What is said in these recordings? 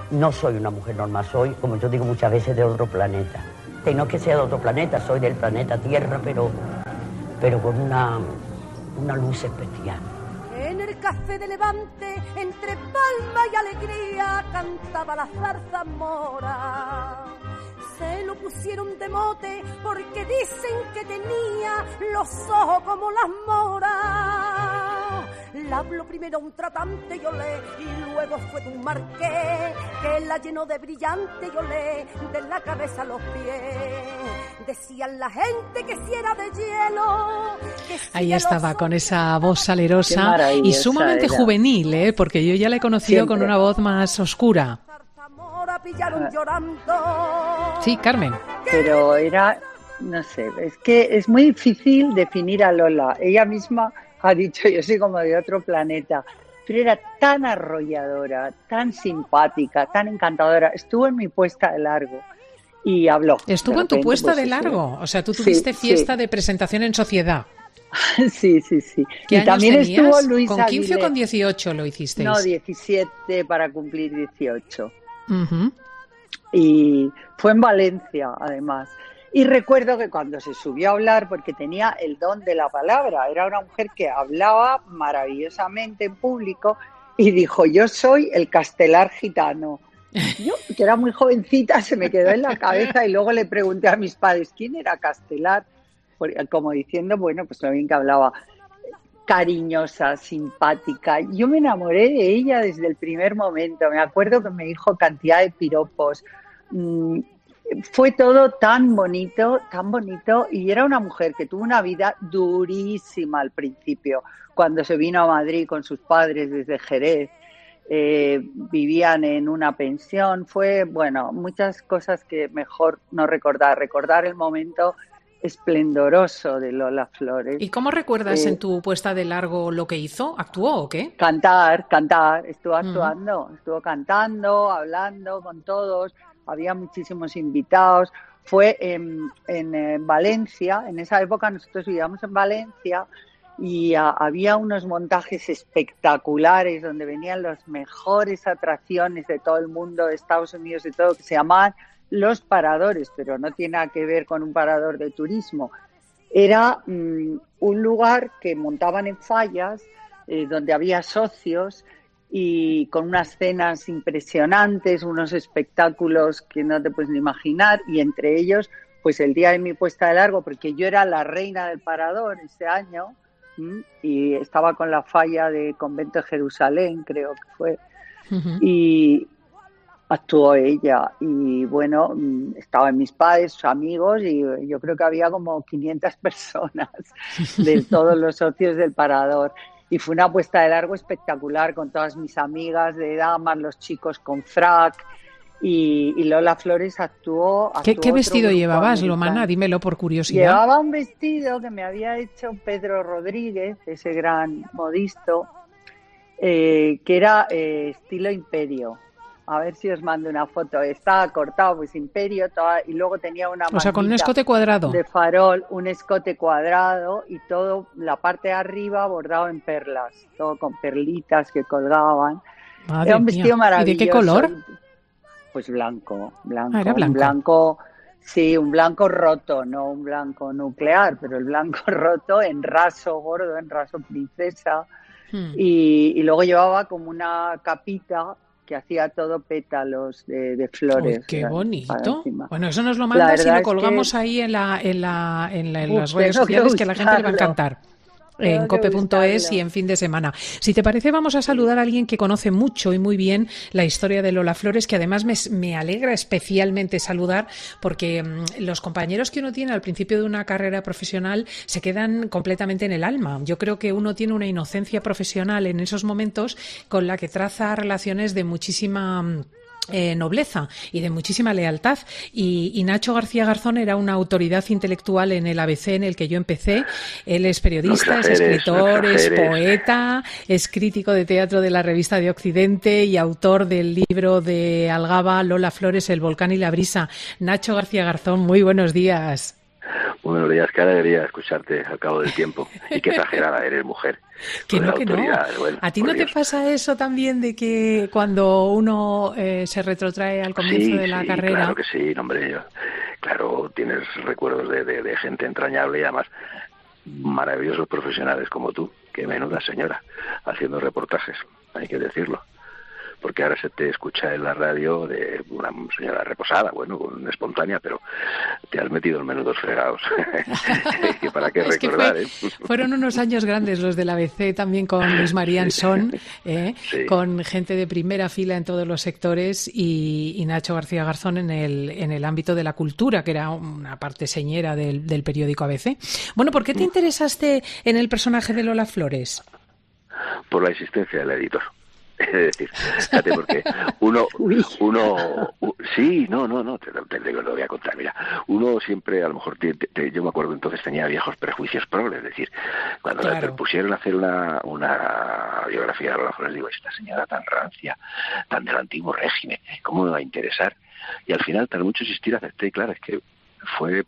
no soy una mujer normal, soy, como yo digo muchas veces, de otro planeta. Y no es que sea de otro planeta, soy del planeta Tierra, pero con una luz especial. En el café de Levante, entre palma y alegría, cantaba la zarzamora. Se lo pusieron de mote porque dicen que tenía los ojos como las moras. La habló primero un tratante y olé, y luego fue de un marqués que la llenó de brillante y olé, de la cabeza a los pies. Decían la gente que si era de hielo. Ahí estaba, con esa voz salerosa y sumamente juvenil, porque yo ya la he conocido con una voz más oscura. Sí, Carmen. Pero era, no sé, es que es muy difícil definir a Lola. Ella misma ha dicho, yo soy como de otro planeta, pero era tan arrolladora, tan simpática, tan encantadora. Estuvo en mi puesta de largo y habló. Estuvo en tu puesta de largo, o sea, tú tuviste fiesta de presentación en sociedad. Sí. ¿Qué y años también tenías? estuvo Luis ¿Con 15 Aguilera. o con 18 lo hicisteis? No, 17 para cumplir 18. Uh-huh. Y fue en Valencia, además. Y recuerdo que cuando se subió a hablar, porque tenía el don de la palabra, era una mujer que hablaba maravillosamente en público y dijo, yo soy el castelar gitano. Yo, que era muy jovencita, se me quedó en la cabeza y luego le pregunté a mis padres, ¿quién era Castelar? Como diciendo, bueno, pues lo bien que hablaba. Cariñosa, simpática. Yo me enamoré de ella desde el primer momento. Me acuerdo que me dijo cantidad de piropos. Fue todo tan bonito, y era una mujer que tuvo una vida durísima al principio, cuando se vino a Madrid con sus padres desde Jerez. Vivían en una pensión. Fue, bueno, muchas cosas que mejor no recordar el momento esplendoroso de Lola Flores. ¿Y cómo recuerdas en tu puesta de largo lo que hizo? ¿Actuó o qué? Cantar, estuvo actuando, estuvo cantando, hablando con todos, había muchísimos invitados. Fue en Valencia, en esa época nosotros vivíamos en Valencia y había unos montajes espectaculares donde venían las mejores atracciones de todo el mundo, de Estados Unidos y todo, que se llamaban Los Paradores, pero no tiene nada que ver con un parador de turismo. Era un lugar que montaban en fallas, donde había socios y con unas cenas impresionantes, unos espectáculos que no te puedes ni imaginar, y entre ellos, pues el día de mi puesta de largo, porque yo era la reina del parador ese año, y estaba con la falla de Convento de Jerusalén, creo que fue, y actuó ella, y bueno, estaban mis padres, sus amigos, y yo creo que había como 500 personas de todos los socios del parador. Y fue una puesta de largo espectacular con todas mis amigas de damas, los chicos con frac, y Lola Flores actuó. ¿Qué vestido llevabas, Lomana? Dímelo por curiosidad. Llevaba un vestido que me había hecho Pedro Rodríguez, ese gran modisto, que era estilo imperio. A ver si os mando una foto. Estaba cortado, pues imperio, y luego tenía una o sea, con un escote cuadrado. De farol, un escote cuadrado y todo, la parte de arriba bordado en perlas, todo con perlitas que colgaban. Madre Era un vestido maravilloso. ¿Y de qué color? Pues blanco. Era blanco. Un blanco, sí, un blanco roto, no un blanco nuclear, pero el blanco roto en raso gordo, en raso princesa. Y luego llevaba como una capita que hacía todo pétalos de flores. Uy, qué bonito. Bueno, eso nos lo mandas y lo colgamos ahí en las redes sociales, que a la gente le va a encantar. En cope.es y en Fin de Semana. Si te parece, vamos a saludar a alguien que conoce mucho y muy bien la historia de Lola Flores, que además me alegra especialmente saludar, porque los compañeros que uno tiene al principio de una carrera profesional se quedan completamente en el alma. Yo creo que uno tiene una inocencia profesional en esos momentos con la que traza relaciones de muchísima nobleza y de muchísima lealtad, y Nacho García Garzón era una autoridad intelectual en el ABC en el que yo empecé. Él es periodista, es escritor, es poeta, es crítico de teatro de la Revista de Occidente y autor del libro de Algaba, Lola Flores, El volcán y la brisa. Nacho García Garzón, muy buenos días. Buenos días, qué alegría escucharte al cabo del tiempo. Y qué exagerada eres, mujer. Que no. Bueno, ¿a ti no te pasa eso también de que cuando uno se retrotrae al comienzo de la carrera? Claro que sí, hombre. Claro, tienes recuerdos de gente entrañable y además maravillosos profesionales como tú. Qué menuda señora, haciendo reportajes, hay que decirlo. Porque ahora se te escucha en la radio de una señora reposada, bueno, espontánea, pero te has metido en menudos fregados. ¿Para qué recordar? Fueron unos años grandes los del ABC, también con Luis María Ansón, con gente de primera fila en todos los sectores, y Nacho García Garzón en el ámbito de la cultura, que era una parte señera del periódico ABC. Bueno, ¿por qué te interesaste en el personaje de Lola Flores? Por la existencia del editor. Es decir, fíjate, porque uno sí, no, te lo voy a contar. Mira, uno siempre, a lo mejor, yo me acuerdo entonces tenía viejos prejuicios progres, es decir, cuando me propusieron hacer una biografía de Lola Flores, digo, esta señora tan rancia, tan del antiguo régimen, ¿cómo me va a interesar? Y al final, tras mucho insistir, acepté, y claro, es que fue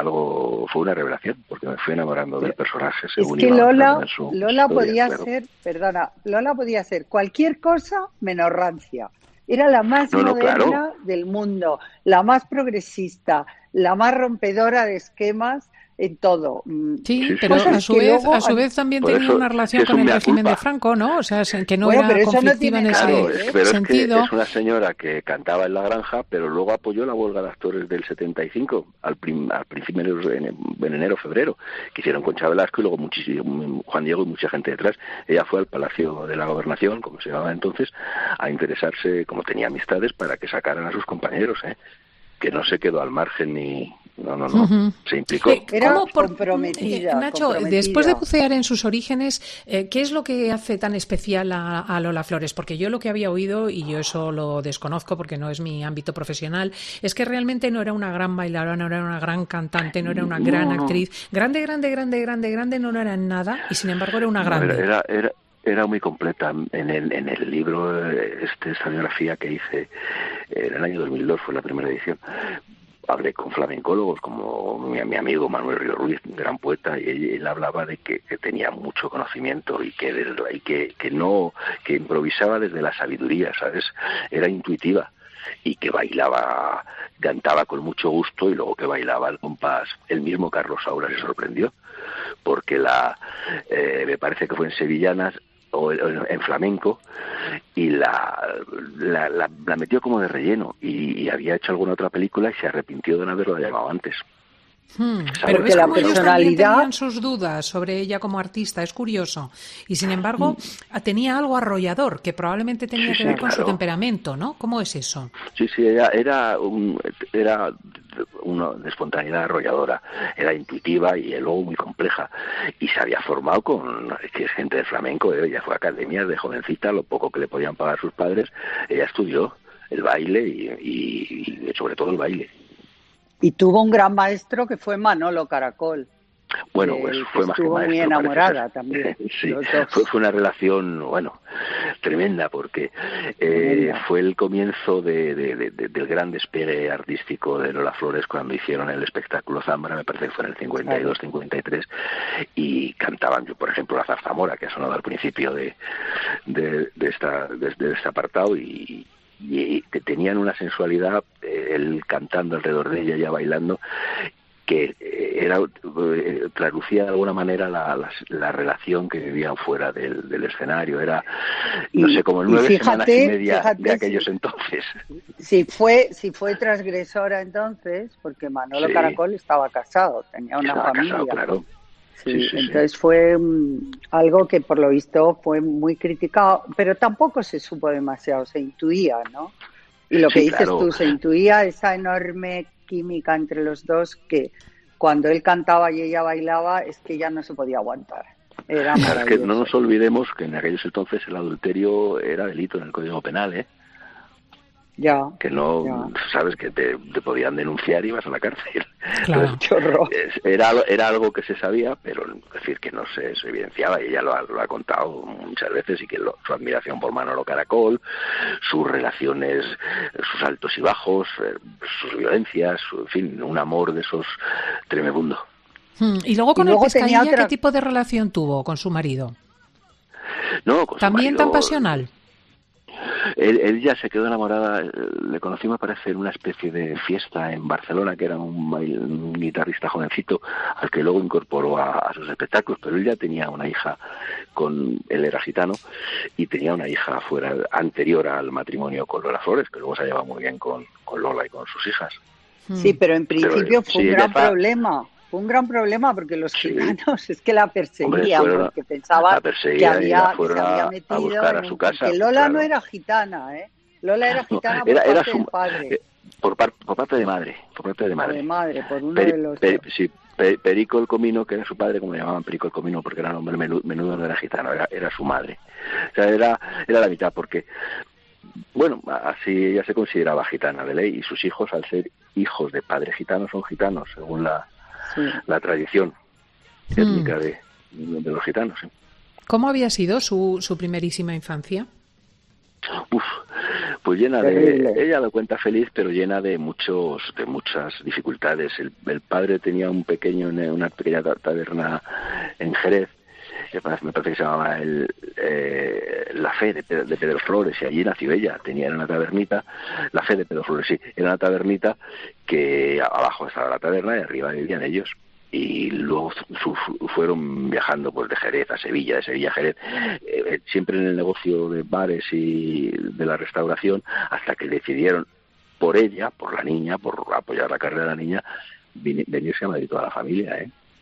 una revelación, porque me fui enamorando del personaje según es que iba Lola historia, podía ser, Lola podía ser cualquier cosa menos rancia. Era la más moderna del mundo, la más progresista, la más rompedora de esquemas en todo. Sí, pero a su vez también tenía una relación con el régimen de Franco, ¿no? O sea, que no era conflictiva en ese sentido. Es una señora que cantaba en La Granja, pero luego apoyó la huelga de actores del 75, al principio en enero, febrero, que hicieron Concha Velasco y luego Juan Diego y mucha gente detrás. Ella fue al Palacio de la Gobernación, como se llamaba entonces, a interesarse, como tenía amistades, para que sacaran a sus compañeros, que no se quedó al margen ni... No. Se implicó. Era comprometida. Nacho, después de bucear en sus orígenes, ¿qué es lo que hace tan especial a Lola Flores? Porque yo lo que había oído, y yo eso lo desconozco porque no es mi ámbito profesional, es que realmente no era una gran bailarina, no era una gran cantante, no era una gran actriz. Grande, no era nada, y sin embargo era una grande. Era muy completa. En el libro, esta biografía que hice en el año 2002, fue la primera edición, hablé con flamencólogos como mi amigo Manuel Río Ruiz, gran poeta, y él hablaba de que tenía mucho conocimiento y que improvisaba desde la sabiduría, ¿sabes? Era intuitiva y que cantaba con mucho gusto, y luego que bailaba al compás. El mismo Carlos Saura se sorprendió porque me parece que fue en Sevillanas o en flamenco, y la metió como de relleno, y había hecho alguna otra película y se arrepintió de no haberlo llamado antes. Pero ves cómo ellos también tenían sus dudas sobre ella como artista, es curioso, y sin embargo tenía algo arrollador que probablemente tenía que ver con su temperamento, ¿no? ¿Cómo es eso? Sí, ella era una espontaneidad arrolladora, era intuitiva y luego muy compleja, y se había formado con gente de flamenco. Ella fue a academias de jovencita, lo poco que le podían pagar sus padres. Ella estudió el baile y sobre todo el baile. Y tuvo un gran maestro que fue Manolo Caracol. Bueno, pues fue más que maestro. Estuvo muy enamorada también. Sí, fue una relación, tremenda, porque fue el comienzo del gran despegue artístico de Lola Flores cuando hicieron el espectáculo Zambra, me parece que fue en el 52, 53, y cantaban, por ejemplo, la zarzamora, que ha sonado al principio de este apartado, y que tenían una sensualidad, él cantando alrededor de ella bailando, que traducía de alguna manera la relación que vivían fuera del escenario. Era, como 9 semanas y media de aquellos entonces. Si fue transgresora entonces, porque Manolo Caracol estaba casado, tenía una familia. Casado, claro. Sí, entonces fue algo que por lo visto fue muy criticado, pero tampoco se supo demasiado, se intuía, ¿no? Y lo que dices tú, se intuía esa enorme química entre los dos, que cuando él cantaba y ella bailaba es que ya no se podía aguantar. Era maravilloso. Es que no nos olvidemos que en aquellos entonces el adulterio era delito en el Código Penal, que no sabes que te podían denunciar y vas a la cárcel. Claro. Entonces, era algo que se sabía, pero es decir, que no se evidenciaba, y ella lo ha contado muchas veces, y que su admiración por Manolo Caracol, sus relaciones, sus altos y bajos, sus violencias, en fin, un amor de esos tremebundo. Y luego con el Pescailla, ¿qué tipo de relación tuvo con su marido? No, con ¿También su marido, tan pasional? Él ya se quedó enamorada, le conocimos parece en una especie de fiesta en Barcelona, que era un guitarrista jovencito al que luego incorporó a sus espectáculos, pero él ya tenía una hija, él era gitano, y tenía una hija anterior al matrimonio con Lola Flores, que luego se llevaba muy bien con Lola y con sus hijas. Sí, pero en principio fue un gran problema. Fue un gran problema porque los gitanos es que la perseguían, porque pensaban que se había metido a buscar a su casa. Que Lola no era gitana, ¿eh? Lola era gitana por parte del padre. Por parte de madre. Por uno de los... Perico el Comino, que era su padre, como le llamaban Perico el Comino, porque era un hombre menudo, no era gitano, era su madre. O sea, era la mitad, porque... Bueno, así ella se consideraba gitana de ley, y sus hijos, al ser hijos de padres gitanos, son gitanos, según la tradición étnica de los gitanos. ¿Sí? ¿Cómo había sido su primerísima infancia? Pues llena de... Ella lo cuenta feliz, pero llena de muchas dificultades. El padre tenía una pequeña taberna en Jerez, me parece que se llamaba La Fe de Pedro Flores, y allí nació ella. Era una tabernita, La Fe de Pedro Flores, sí, era una tabernita que abajo estaba la taberna y arriba vivían ellos. Y luego fueron viajando pues de Jerez a Sevilla, de Sevilla a Jerez, siempre en el negocio de bares y de la restauración, hasta que decidieron, por ella, por la niña, por apoyar la carrera de la niña, venirse a Madrid toda la familia,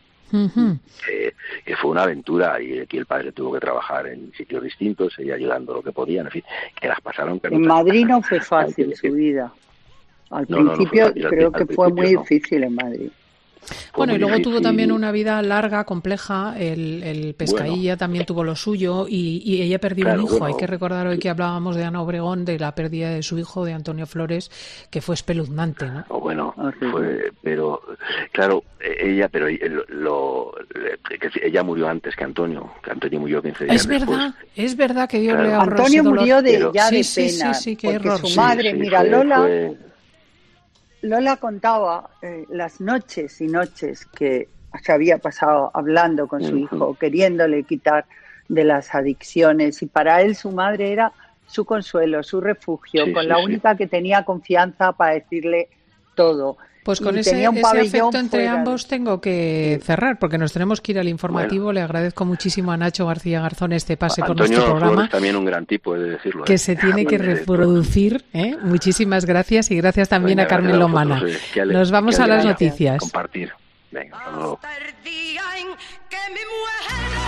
que fue una aventura, y aquí el padre tuvo que trabajar en sitios distintos, ella ayudando lo que podían, en fin, que las pasaron. En Madrid no fue fácil su vida. Al principio creo que fue muy difícil en Madrid. Bueno, y luego tuvo también una vida larga, compleja. El Pescailla también tuvo lo suyo, y ella perdió un hijo. Hay que recordar hoy que hablábamos de Ana Obregón, de la pérdida de su hijo, de Antonio Flores, que fue espeluznante, ¿no? Pero claro, ella murió antes que Antonio. Que Antonio murió 15 días después. Es verdad que Dios le ahorró Antonio ese dolor. murió de pena. Sí, qué error. Su madre, Lola contaba las noches y noches que se había pasado hablando con su hijo, queriéndole quitar de las adicciones, y para él su madre era su consuelo, su refugio, única que tenía confianza para decirle todo. Pues con ese afecto entre ambos tengo que cerrar, porque nos tenemos que ir al informativo. Bueno. Le agradezco muchísimo a Nacho García Garzón este pase por nuestro programa. Flores, también un gran tipo, he de decirlo. Que se tiene que reproducir. Muchísimas gracias, y gracias también a Carmen Lomana. Nos vamos a las noticias. Compartir. Venga, hasta luego.